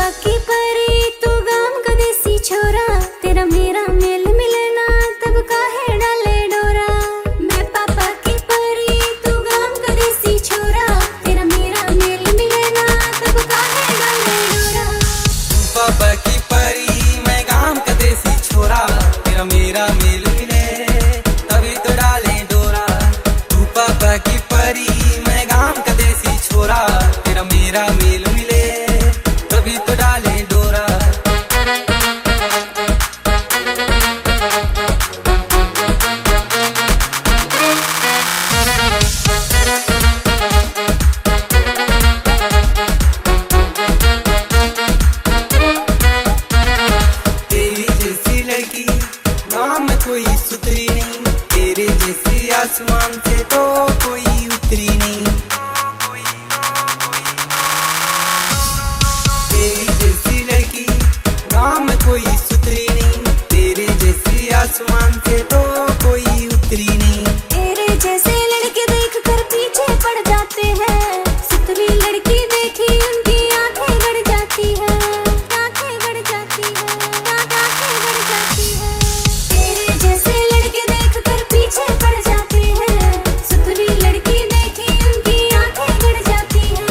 पापा की परी तू गांव का देसी छोरा, तेरा मेरा मेल मिले ना तब काहे डाले डोरा। मैं पापा की परी तू गांव का देसी छोरा, तेरा मेरा मेल मिले ना तब काहे डाले डोरा। पापा की परी मैं गांव का देसी छोरा, तेरा मेरा मेल मिले तभी तो डाले डोरा। तू पापा की परी मैं गांव का देसी छोरा, तेरा मेरा मेल मिले तभी तो डाले डोरा। तेरी जैसी लड़की नाम कोई सुतरी नहीं, तेरे जैसी आसमान से तो कोई उतरी नहीं। तेरी जैसी लड़की नाम कोई सुतरी नहीं, तेरे जैसी आसमान से तो कोई उतरी नहीं। तेरे जैसे लड़के देख कर पीछे पड़ जाते हैं, सुतरी लड़की देखी उनकी आंखें गड़ जाती है, आंखें गड़ जाती है, आंखें गड़ जाती है। तेरे जैसे लड़के देख कर पीछे पड़ जाते हैं, सुतरी लड़की देखी उनकी आंखें गड़ जाती है।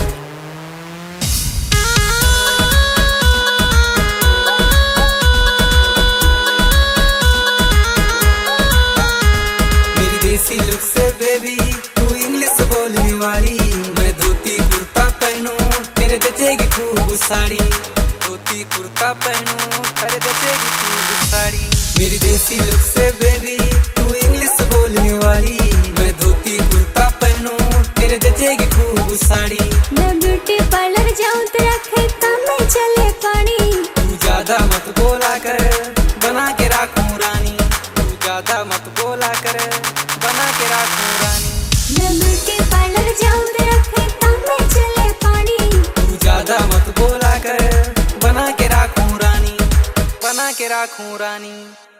मेरी देसी लुक से बेबी तू इंग्लिश बोलने वाली, मैं धोती कुर्ता पहनूं तेरे जचेगी खूब साड़ी। धोती कुर्ता पहनूं तेरे जचेगी खूब साड़ी। मेरी देसी लुक से बेबी तू इंग्लिश बोलने वाली, मैं धोती कुर्ता पहनूं तेरे जचेगी खूब साड़ी। मैं ब्यूटी पार्लर जाऊं तेरा खेता में चले पानी, तू ज्यादा मत बोला कर बना के राखूं रानी। तू ज्यादा मत बोला कर बना के राखूं रानी। मैं ब्यूटी पार्लर जाऊं तेरा खेता में चले पानी, तू ज्यादा मत बोला कर बना के राखूं रानी, बना के राखूं रानी।